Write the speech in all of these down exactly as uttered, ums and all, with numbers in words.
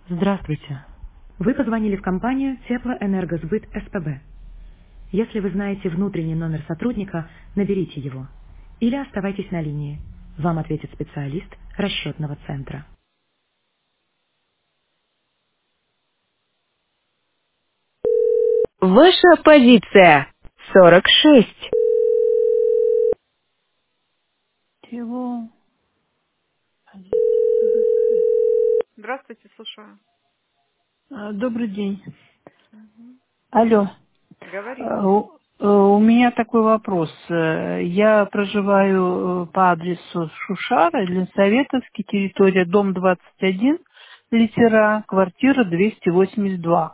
Здравствуйте. Вы позвонили в компанию Теплоэнергосбыт СПБ. Если вы знаете внутренний номер сотрудника, наберите его. Или оставайтесь на линии. Вам ответит специалист расчетного центра. Ваша позиция сорок шесть. Чего? Здравствуйте, слушаю. А, Добрый день. Алло. Говорите. А, У э, у меня такой вопрос. Э, Я проживаю э, по адресу Шушара, Ленсоветовский, территория, дом двадцать один, литера, квартира двести восемьдесят два.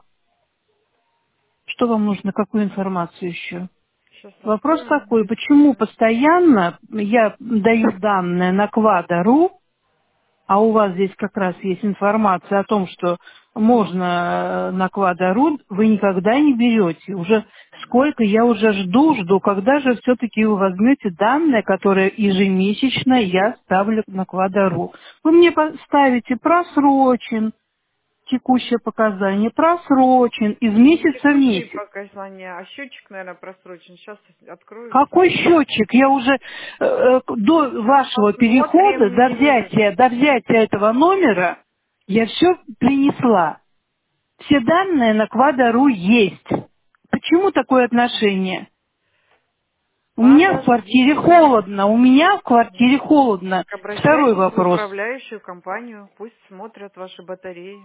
Что вам нужно, какую информацию еще? Сейчас Вопрос откроем такой, почему быстренько. постоянно я даю данные на Квада.ру, а у вас здесь как раз есть информация о том, что можно э, на Квада.ру, вы никогда не берете. Уже сколько я уже жду, жду, когда же все-таки вы возьмете данные, которые ежемесячно я ставлю на Квада.ру. Вы мне поставите просрочен, текущее показание, просрочен, из Не месяца в текущие месяц. показания, а счетчик, наверное, просрочен. Сейчас открою, Какой посмотрю. счетчик? Я уже э, э, до вашего перехода, Посмотрим, до не... взятия, до взятия этого номера, я все принесла. Все данные на Квада.ру есть. Почему такое отношение? У меня в квартире Подождите. холодно, у меня в квартире холодно. Так Второй обращайтесь в вопрос. управляющую компанию, пусть смотрят ваши батареи.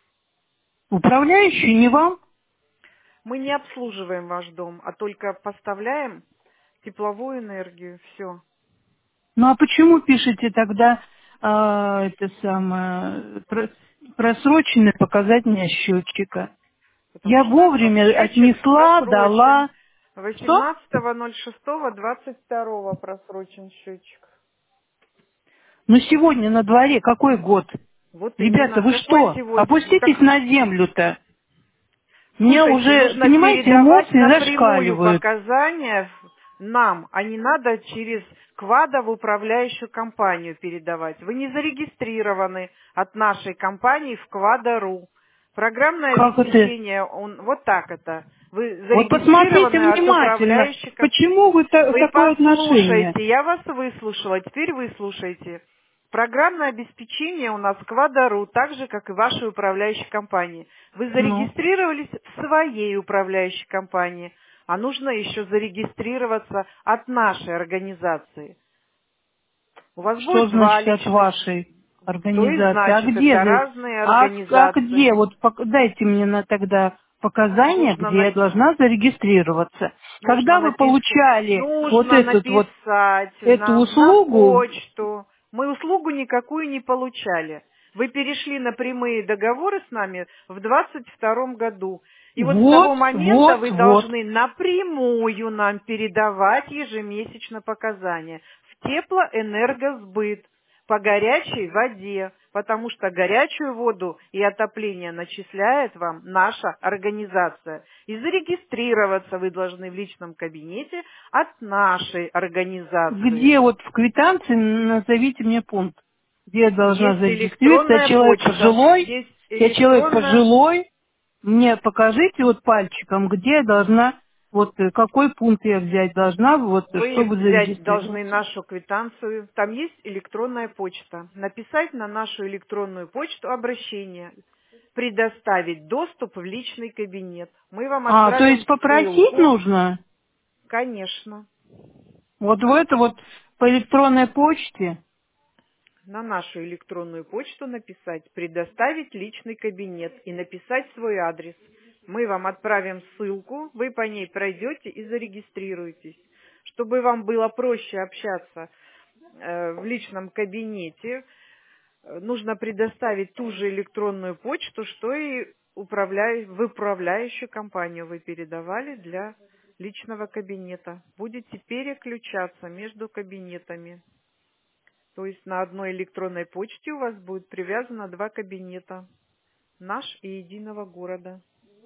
Управляющий не вам? Мы не обслуживаем ваш дом, а только поставляем тепловую энергию. Все. Ну а почему пишете тогда а, это самое про- просроченное показания счетчика? Потому Я что э, вовремя счетчик отнесла, просрочен. дала. Что? восемнадцатого ноль шестого двадцать второго просрочен счетчик. Ну сегодня на дворе какой год? Вот Ребята, именно. вы Какой что? сегодня? Опуститесь Так, на землю-то. Мне слушайте, уже, нужно понимаете, передавать эмоции напрямую зашкаливают. показания нам, а не надо через квада в управляющую компанию передавать. Вы не зарегистрированы от нашей компании в квада.ру. Программное Как это? обеспечение, он, вот так это. Вы Вот посмотрите зарегистрированы от внимательно. управляющей компании. Почему вы та- Вы такое отношение? послушайте, я вас выслушала, теперь вы слушайте. Программное обеспечение у нас Квада.ру, так же, как и вашей управляющей компании. Вы Ну, зарегистрировались в своей управляющей компании, а нужно еще зарегистрироваться от нашей организации. У вас что будет два значит от личных, вашей то есть организации? А значит, где? это за- разные А, а где? организации. Вот пок- дайте мне на тогда показания, Нужно, где я напи- должна зарегистрироваться. нужно, Когда вы напис- получали вот нужно этот вот написать эту нам на услугу, почту. Мы услугу никакую не получали. Вы перешли на прямые договоры с нами в двадцать втором году. И вот с вот, того момента вот, вы вот. должны напрямую нам передавать ежемесячно показания в теплоэнергосбыт по горячей воде, потому что горячую воду и отопление начисляет вам наша организация. И зарегистрироваться вы должны в личном кабинете от нашей организации. Где вот в квитанции назовите мне пункт, где я должна Есть зарегистрироваться. Я электронная человек почта, пожилой, есть я человек электронная. пожилой. Мне покажите вот пальчиком, где я должна, вот э, какой пункт я взять должна, вот, э, Вы чтобы взять должны зарегистрироваться. нашу квитанцию. Там есть электронная почта. Написать на нашу электронную почту обращение. Предоставить доступ в личный кабинет. Мы вам А, то отправим есть попросить ссылку. нужно? Конечно. Вот в это вот по электронной почте? На нашу электронную почту написать «Предоставить личный кабинет» и написать свой адрес. Мы вам отправим ссылку, вы по ней пройдете и зарегистрируетесь. Чтобы вам было проще общаться э, в личном кабинете, э, нужно предоставить ту же электронную почту, что и управляя- в управляющую компанию вы передавали для личного кабинета. Будете переключаться между кабинетами. То есть на одной электронной почте у вас будет привязано два кабинета. Наш и единого города.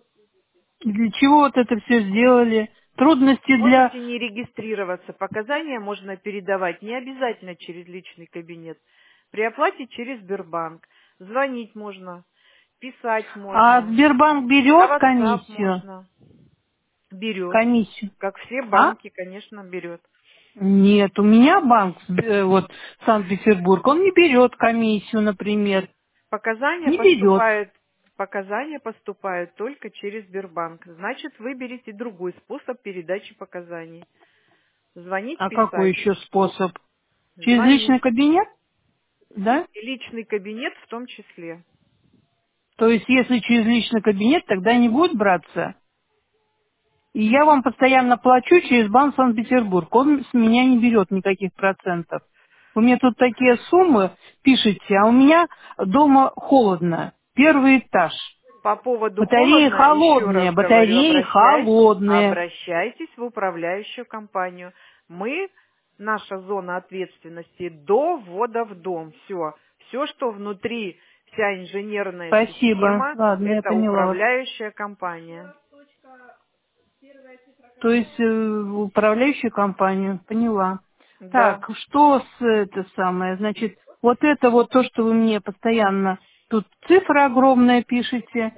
Для чего вот это все сделали? Трудности для... Можете не регистрироваться. Показания можно передавать не обязательно через личный кабинет. При оплате через Сбербанк. Звонить можно. писать А можно. Сбербанк На берет WhatsApp комиссию? можно. Берет. Комиссию. Как все А? банки, конечно, берет. Нет, у меня банк, э, вот Санкт-Петербург, он не берет комиссию, например. Показания Не берет. поступают, показания поступают только через Сбербанк. Значит, выберите другой способ передачи показаний. Звонить, А какой писать. еще способ? Через Звонить. личный кабинет? Да? И личный кабинет в том числе. То есть, если через личный кабинет, тогда не будет браться? И я вам постоянно плачу через Банк Санкт-Петербург. Он с меня не берет никаких процентов. Вы мне тут такие суммы пишете, а у меня дома холодно. Первый этаж. По поводу Батареи холодно, еще раз холодные, говорю, батареи обращайтесь, холодные. обращайтесь в управляющую компанию. Мы, наша зона ответственности до ввода в дом. Все. Все, что внутри, вся инженерная Спасибо. система, Ладно, я это поняла вас. управляющая компания. То есть э, управляющую компанию. Поняла. Да. Так, что с это самое? Значит, вот это вот то, что вы мне постоянно тут цифры огромные пишете.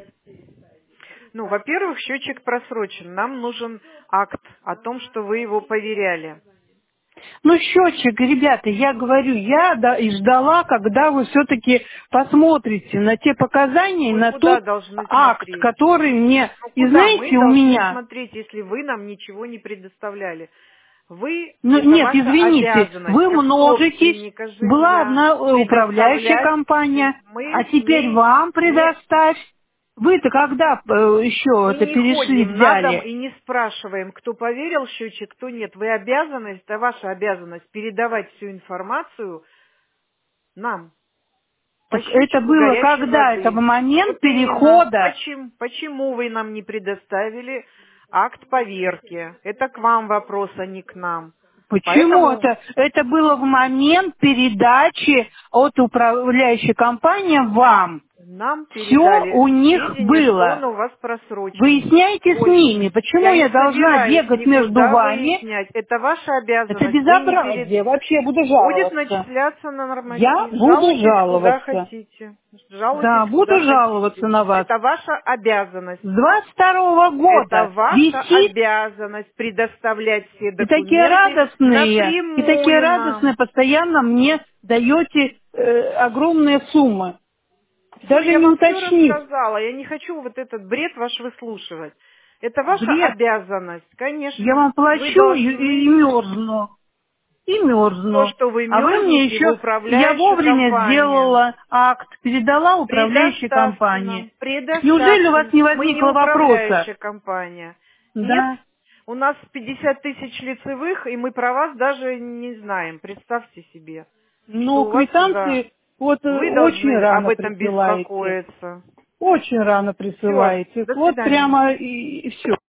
Ну, во-первых, счетчик просрочен. Нам нужен акт о том, что вы его поверяли. Ну, счетчик, ребята, я говорю, я да, и ждала, когда вы все-таки посмотрите на те показания, Мы на куда тот должны акт, смотреть? который мне... Ну, И куда мы знаете, у должны меня... смотреть, если вы нам ничего не предоставляли? Вы, Ну, это нет, ваша извините, обязанность вы как множитесь. собственника Была жилья одна э, управляющая предоставлять. компания, а Мы с теперь ней вам не, предоставь. Вы-то когда э, еще мы это не перешли, ходим на дом взяли? и не спрашиваем, кто поверил счетчик, кто нет. Вы обязанность, это ваша обязанность передавать всю информацию нам. По Так это счетчику было горячей когда? Это в воды. момент Вот именно. перехода. Почему, почему вы нам не предоставили акт поверки? Это к вам вопрос, а не к нам. Почему Поэтому это? Это было в момент передачи от управляющей компании вам. нам Все передали у них сведения, что он было. у вас просрочен. Выясняйте с Ой, ними, почему я не я должна собираюсь бегать между никуда вами. выяснять. Это ваша Это обязанность. Вы не перед... безобразие. Вообще я буду Будет жаловаться. начисляться на Я норматив. буду Жалуйтесь куда жаловаться. хотите. Жалуйтесь Да, куда буду жаловаться хотите. на вас. Это ваша обязанность. С двадцать второго Это года ваша висит, обязанность предоставлять все и такие документы радостные, и такие напрямую радостные нам. постоянно мне даете э, огромные суммы. Все, Даже я не вам все уточнив. рассказала. Я не хочу вот этот бред ваш выслушивать. Это ваша Бред. обязанность, Я конечно. вам Вы плачу и, и, и должны мерзну. И то, мерзну. что вы А вы мне мерзнете в еще... Я управляющую вовремя компанию. сделала акт, передала управляющей Предоставьте компании. нам, Неужели у предоставьте. вас не Мы не возникло вопроса? управляющая компания. Нет, Да. у нас пятьдесят тысяч лицевых, и мы про вас даже не знаем. Представьте себе, что Ну, у вас туда... квитанции вот э, Вы очень должны об рано этом присылаете. беспокоиться. Очень рано Все, присылаете. до Вот свидания. прямо и, и все.